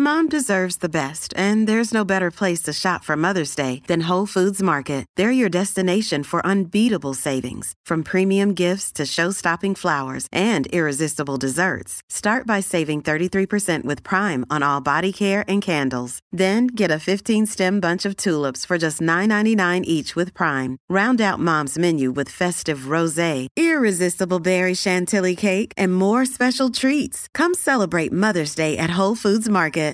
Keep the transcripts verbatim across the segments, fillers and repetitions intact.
Mom deserves the best, and there's no better place to shop for Mother's Day than Whole Foods Market. They're your destination for unbeatable savings, from premium gifts to show-stopping flowers and irresistible desserts. Start by saving thirty-three percent with Prime on all body care and candles. Then get a fifteen-stem bunch of tulips for just nine ninety-nine each with Prime. Round out Mom's menu with festive rosé, irresistible berry chantilly cake, and more special treats. Come celebrate Mother's Day at Whole Foods Market.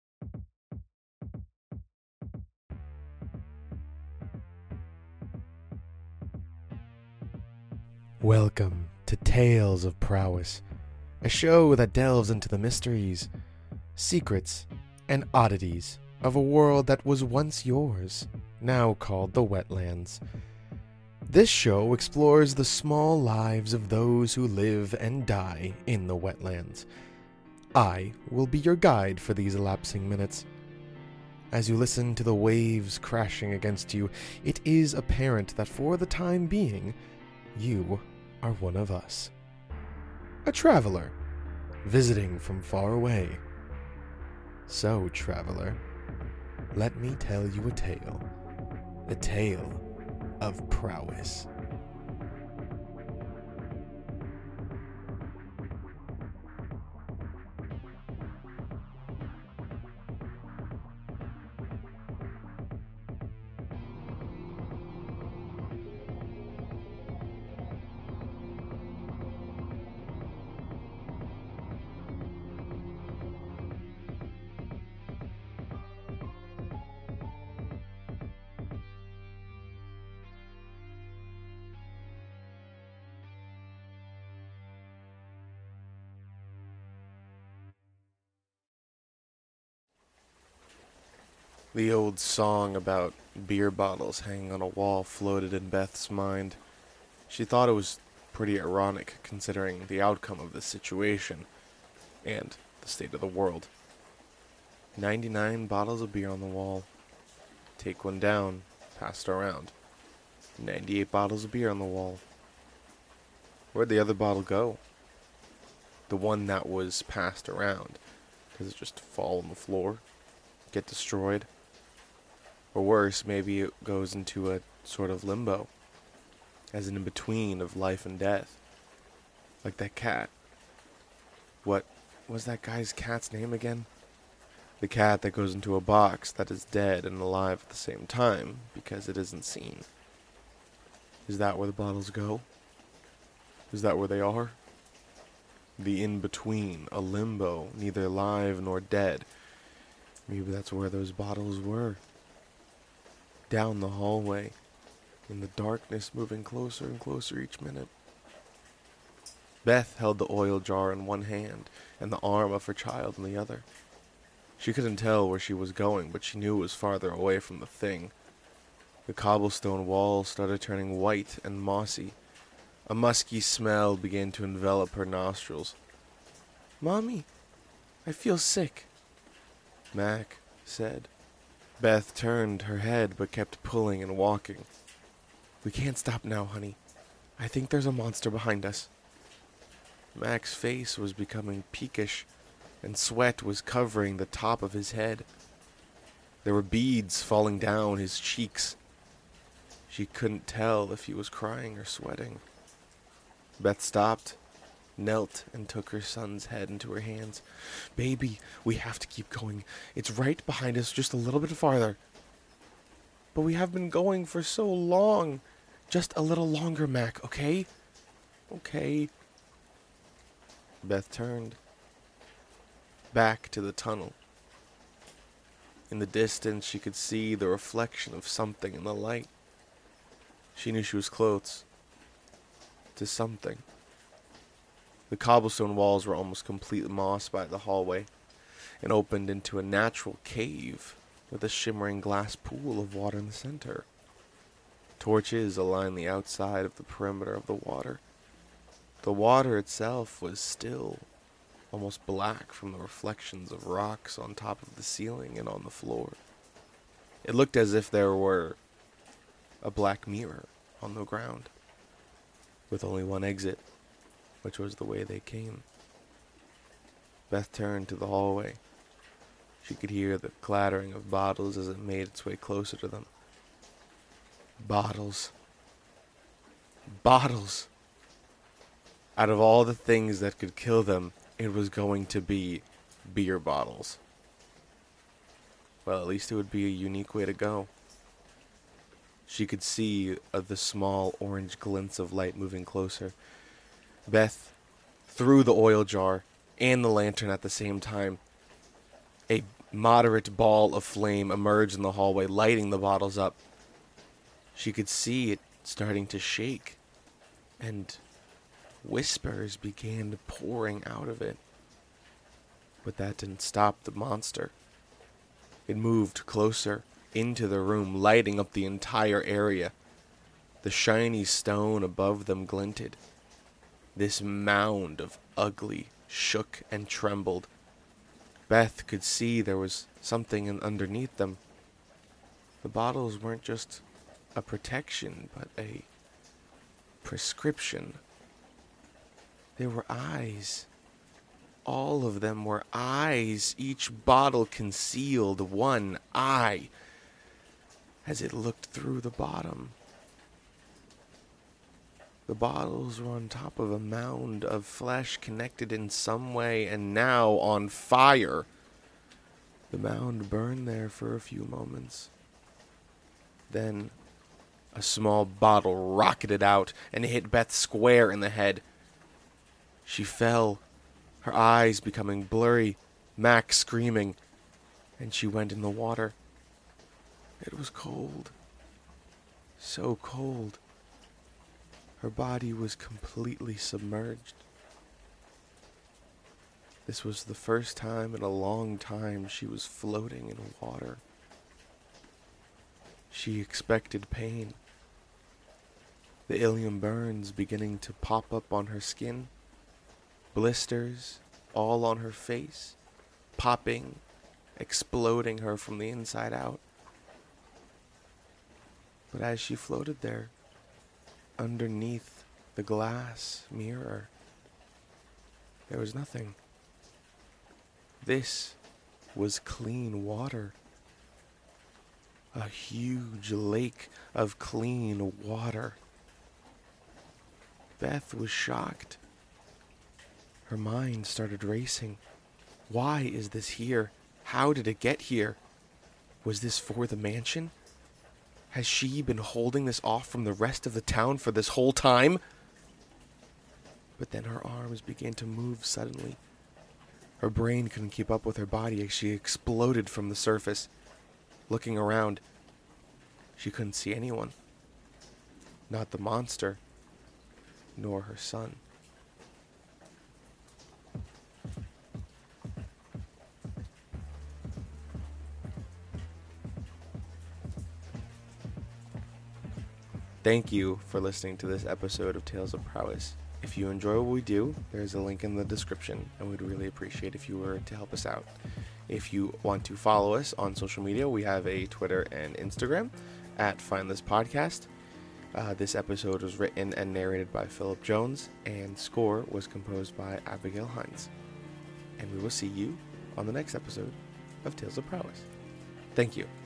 Welcome to Tales of Prowess, a show that delves into the mysteries, secrets, and oddities of a world that was once yours, now called the Wetlands. This show explores the small lives of those who live and die in the Wetlands. I will be your guide for these elapsing minutes. As you listen to the waves crashing against you, it is apparent that for the time being, you are one of us. A traveler, visiting from far away. So, traveler, let me tell you a tale. A tale of prowess. The old song about beer bottles hanging on a wall floated in Beth's mind. She thought it was pretty ironic considering the outcome of this situation and the state of the world. ninety-nine bottles of beer on the wall. Take one down, pass it around. ninety-eight bottles of beer on the wall. Where'd the other bottle go? The one that was passed around. Does it just fall on the floor? Get destroyed? Or worse, maybe it goes into a sort of limbo, as an in-between of life and death. Like that cat. What was that guy's cat's name again? The cat that goes into a box that is dead and alive at the same time, because it isn't seen. Is that where the bottles go? Is that where they are? The in-between, a limbo, neither alive nor dead. Maybe that's where those bottles were. Down the hallway, in the darkness, moving closer and closer each minute. Beth held the oil jar in one hand and the arm of her child in the other. She couldn't tell where she was going, but she knew it was farther away from the thing. The cobblestone walls started turning white and mossy. A musky smell began to envelop her nostrils. "Mommy, I feel sick," Mac said. Beth turned her head but kept pulling and walking. "We can't stop now, honey. I think there's a monster behind us." Mac's face was becoming peakish, and sweat was covering the top of his head. There were beads falling down his cheeks. She couldn't tell if he was crying or sweating. Beth stopped, knelt, and took her son's head into her hands. "Baby, we have to keep going. It's right behind us, just a little bit farther." "But we have been going for so long. Just a little longer, Mac, okay?" "Okay." Beth turned. Back to the tunnel. In the distance, she could see the reflection of something in the light. She knew she was close to something. The cobblestone walls were almost completely mossed by the hallway and opened into a natural cave with a shimmering glass pool of water in the center. Torches aligned the outside of the perimeter of the water. The water itself was still, almost black from the reflections of rocks on top of the ceiling and on the floor. It looked as if there were a black mirror on the ground, with only one exit, which was the way they came. Beth turned to the hallway. She could hear the clattering of bottles as it made its way closer to them. Bottles. Bottles. Out of all the things that could kill them, it was going to be beer bottles. Well, at least it would be a unique way to go. She could see uh, the small orange glints of light moving closer. Beth threw the oil jar and the lantern at the same time. A moderate ball of flame emerged in the hallway, lighting the bottles up. She could see it starting to shake, and whispers began pouring out of it. But that didn't stop the monster. It moved closer into the room, lighting up the entire area. The shiny stone above them glinted. This mound of ugly shook and trembled. Beth could see there was something in underneath them. The bottles weren't just a protection, but a prescription. They were eyes. All of them were eyes. Each bottle concealed one eye as it looked through the bottom. The bottles were on top of a mound of flesh connected in some way and now on fire. The mound burned there for a few moments. Then a small bottle rocketed out and hit Beth square in the head. She fell, her eyes becoming blurry, Max screaming, and she went in the water. It was cold. So cold. Her body was completely submerged. This was the first time in a long time she was floating in water. She expected pain. The ilium burns beginning to pop up on her skin. Blisters all on her face, popping, exploding her from the inside out. But as she floated there, underneath the glass mirror, there was nothing. This was clean water. A huge lake of clean water. Beth was shocked. Her mind started racing. Why is this here? How did it get here? Was this for the mansion? Has she been holding this off from the rest of the town for this whole time? But then her arms began to move suddenly. Her brain couldn't keep up with her body as she exploded from the surface. Looking around, she couldn't see anyone. Not the monster, nor her son. Thank you for listening to this episode of Tales of Prowess. If you enjoy what we do, there's a link in the description, and we'd really appreciate if you were to help us out. If you want to follow us on social media, we have a Twitter and Instagram at Find This Podcast. Uh, this episode was written and narrated by Philip Jones, and score was composed by Abigail Hines. And we will see you on the next episode of Tales of Prowess. Thank you.